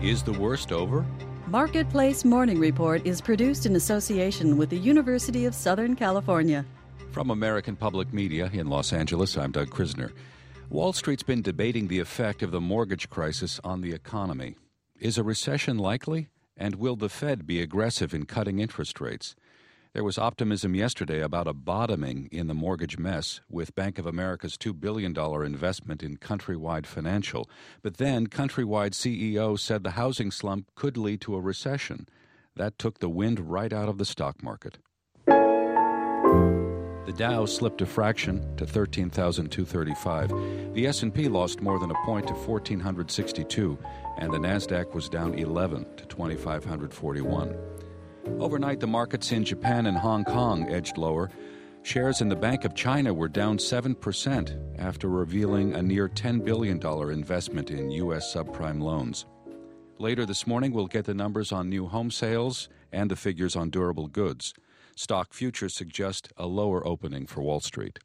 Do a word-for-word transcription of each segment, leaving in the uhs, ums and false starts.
Is the worst over? Marketplace Morning Report is produced in association with the University of Southern California. From American Public Media in Los Angeles, I'm Doug Krisner. Wall Street's been debating the effect of the mortgage crisis on the economy. Is a recession likely? And will the Fed be aggressive in cutting interest rates? There was optimism yesterday about a bottoming in the mortgage mess with Bank of America's two billion dollars investment in Countrywide Financial. But then Countrywide C E O said the housing slump could lead to a recession. That took the wind right out of the stock market. The Dow slipped a fraction to thirteen thousand two hundred thirty-five. The S and P lost more than a point to one thousand four hundred sixty-two, and the Nasdaq was down eleven to two thousand five hundred forty-one. Overnight, the markets in Japan and Hong Kong edged lower. Shares in the Bank of China were down seven percent after revealing a near ten billion dollars investment in U S subprime loans. Later this morning, we'll get the numbers on new home sales and the figures on durable goods. Stock futures suggest a lower opening for Wall Street.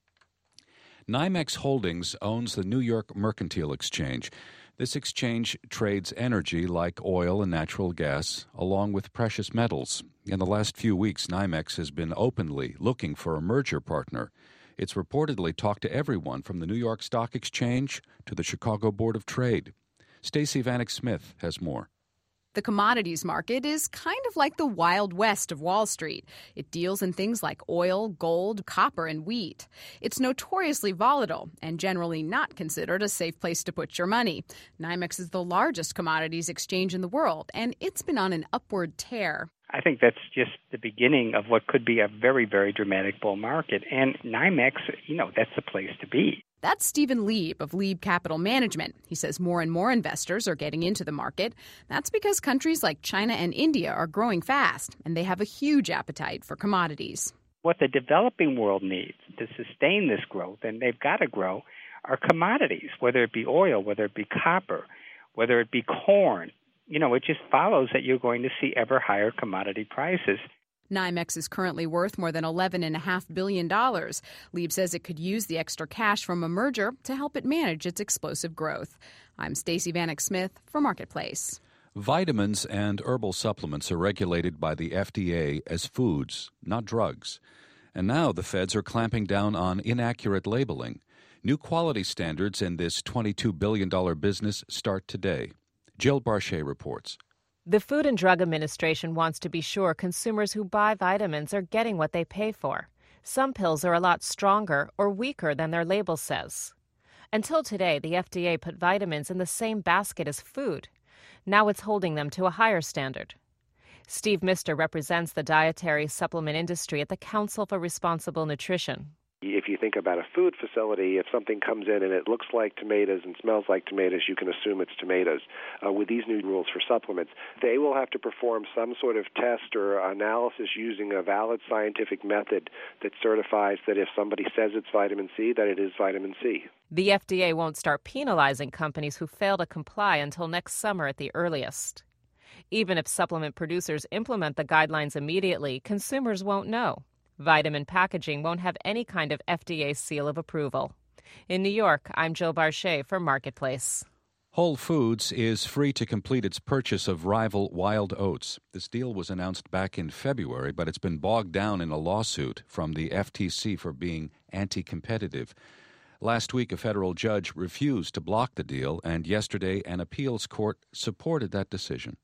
NYMEX Holdings owns the New York Mercantile Exchange. This exchange trades energy like oil and natural gas, along with precious metals. In the last few weeks, NYMEX has been openly looking for a merger partner. It's reportedly talked to everyone from the New York Stock Exchange to the Chicago Board of Trade. Stacey Vanek Smith has more. The commodities market is kind of like the Wild West of Wall Street. It deals in things like oil, gold, copper, and wheat. It's notoriously volatile and generally not considered a safe place to put your money. NYMEX is the largest commodities exchange in the world, and it's been on an upward tear. I think that's just the beginning of what could be a very, very dramatic bull market. And NYMEX, you know, that's the place to be. That's Stephen Lieb of Lieb Capital Management. He says more and more investors are getting into the market. That's because countries like China and India are growing fast, and they have a huge appetite for commodities. What the developing world needs to sustain this growth, and they've got to grow, are commodities, whether it be oil, whether it be copper, whether it be corn. You know, it just follows that you're going to see ever higher commodity prices. NYMEX is currently worth more than eleven point five billion dollars. Lieb says it could use the extra cash from a merger to help it manage its explosive growth. I'm Stacey Vanek Smith for Marketplace. Vitamins and herbal supplements are regulated by the F D A as foods, not drugs. And now the feds are clamping down on inaccurate labeling. New quality standards in this twenty-two billion dollars business start today. Jill Barchet reports. The Food and Drug Administration wants to be sure consumers who buy vitamins are getting what they pay for. Some pills are a lot stronger or weaker than their label says. Until today, the F D A put vitamins in the same basket as food. Now it's holding them to a higher standard. Steve Mister represents the dietary supplement industry at the Council for Responsible Nutrition. If you think about a food facility, if something comes in and it looks like tomatoes and smells like tomatoes, you can assume it's tomatoes. Uh, with these new rules for supplements, they will have to perform some sort of test or analysis using a valid scientific method that certifies that if somebody says it's vitamin C, that it is vitamin C. The F D A won't start penalizing companies who fail to comply until next summer at the earliest. Even if supplement producers implement the guidelines immediately, consumers won't know. Vitamin packaging won't have any kind of F D A seal of approval. In New York, I'm Jill Barchet for Marketplace. Whole Foods is free to complete its purchase of rival Wild Oats. This deal was announced back in February, but it's been bogged down in a lawsuit from the F T C for being anti-competitive. Last week, a federal judge refused to block the deal, and yesterday an appeals court supported that decision.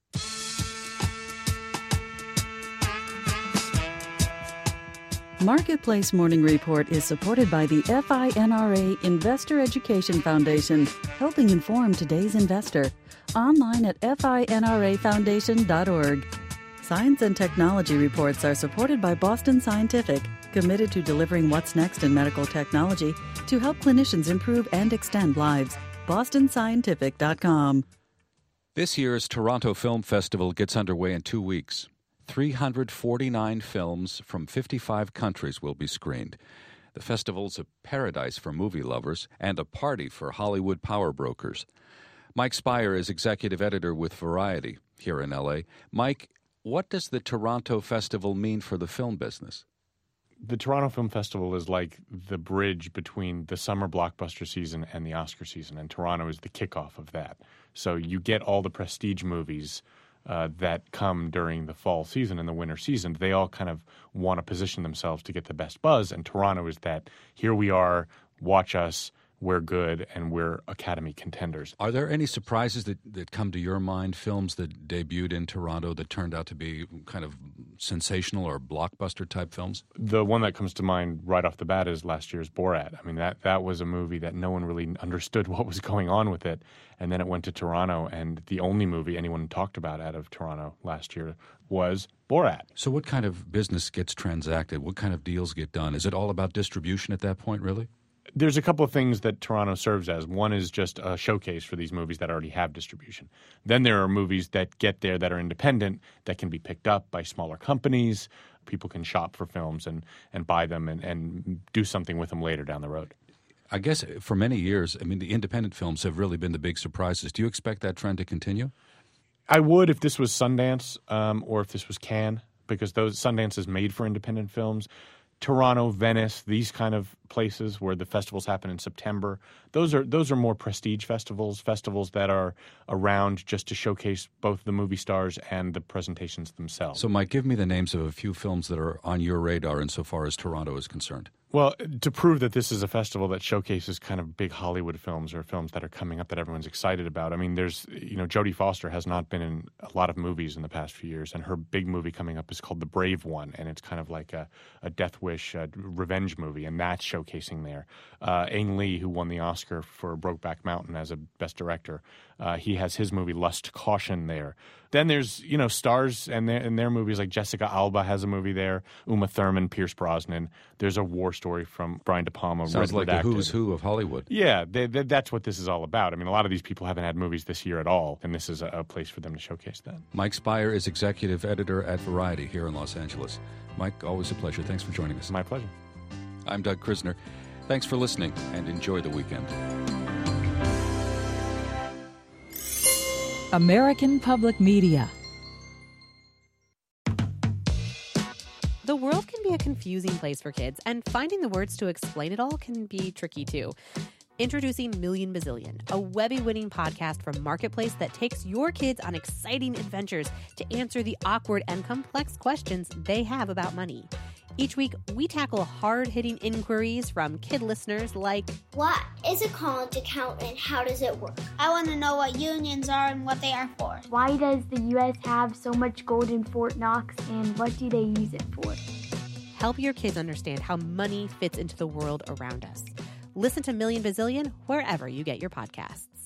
Marketplace Morning Report is supported by the F I N R A Investor Education Foundation, helping inform today's investor. Online at F I N R A foundation dot org. Science and technology reports are supported by Boston Scientific, committed to delivering what's next in medical technology to help clinicians improve and extend lives. boston scientific dot com. This year's Toronto Film Festival gets underway in two weeks. three hundred forty-nine films from fifty-five countries will be screened. The festival's a paradise for movie lovers and a party for Hollywood power brokers. Mike Speier is executive editor with Variety here in L A. Mike, what does the Toronto Festival mean for the film business? The Toronto Film Festival is like the bridge between the summer blockbuster season and the Oscar season, and Toronto is the kickoff of that. So you get all the prestige movies uh, that come during the fall season and the winter season. They all kind of want to position themselves to get the best buzz, and Toronto is that, here we are, watch us, we're good, and we're Academy contenders. Are there any surprises that, that come to your mind, films that debuted in Toronto that turned out to be kind of sensational or blockbuster-type films? The one that comes to mind right off the bat is last year's Borat. I mean, that, that was a movie that no one really understood what was going on with it, and then it went to Toronto, and the only movie anyone talked about out of Toronto last year was Borat. So what kind of business gets transacted? What kind of deals get done? Is it all about distribution at that point, really? There's a couple of things that Toronto serves as. One is just a showcase for these movies that already have distribution. Then there are movies that get there that are independent, that can be picked up by smaller companies. People can shop for films and, and buy them and, and do something with them later down the road. I guess for many years, I mean, the independent films have really been the big surprises. Do you expect that trend to continue? I would if this was Sundance um, or if this was Cannes, because those Sundance is made for independent films. Toronto, Venice, these kind of places where the festivals happen in September, those are those are more prestige festivals, festivals that are around just to showcase both the movie stars and the presentations themselves. So, Mike, give me the names of a few films that are on your radar insofar as Toronto is concerned. Well, to prove that this is a festival that showcases kind of big Hollywood films or films that are coming up that everyone's excited about. I mean, there's, you know, Jodie Foster has not been in a lot of movies in the past few years, and her big movie coming up is called The Brave One, and it's kind of like a, a Death Wish uh, revenge movie, and that's showcasing there. Uh, Ang Lee, who won the Oscar for Brokeback Mountain as a Best Director, uh, he has his movie Lust, Caution there. Then there's, you know, stars and their, and their movies, like Jessica Alba has a movie there, Uma Thurman, Pierce Brosnan. There's a war story from Brian De Palma. Sounds like Redacted. the who's who of Hollywood. Yeah, they, they, that's what this is all about. I mean, a lot of these people haven't had movies this year at all, and this is a, a place for them to showcase that. Mike Speier is executive editor at Variety here in Los Angeles. Mike, always a pleasure. Thanks for joining us. My pleasure. I'm Doug Krisner. Thanks for listening, and enjoy the weekend. American Public Media. The world can be a confusing place for kids, and finding the words to explain it all can be tricky too. Introducing Million Bazillion, a Webby-winning podcast from Marketplace that takes your kids on exciting adventures to answer the awkward and complex questions they have about money. Each week, we tackle hard-hitting inquiries from kid listeners like, what is a college account and how does it work? I want to know what unions are and what they are for. Why does the U S have so much gold in Fort Knox, and what do they use it for? Help your kids understand how money fits into the world around us. Listen to Million Bazillion wherever you get your podcasts.